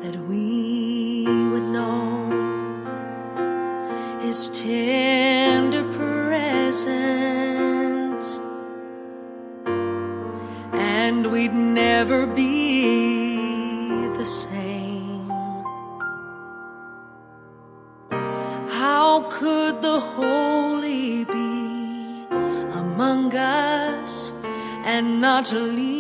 that we would know His tender presence, and we'd never be the same. How could the holy be among us and not leave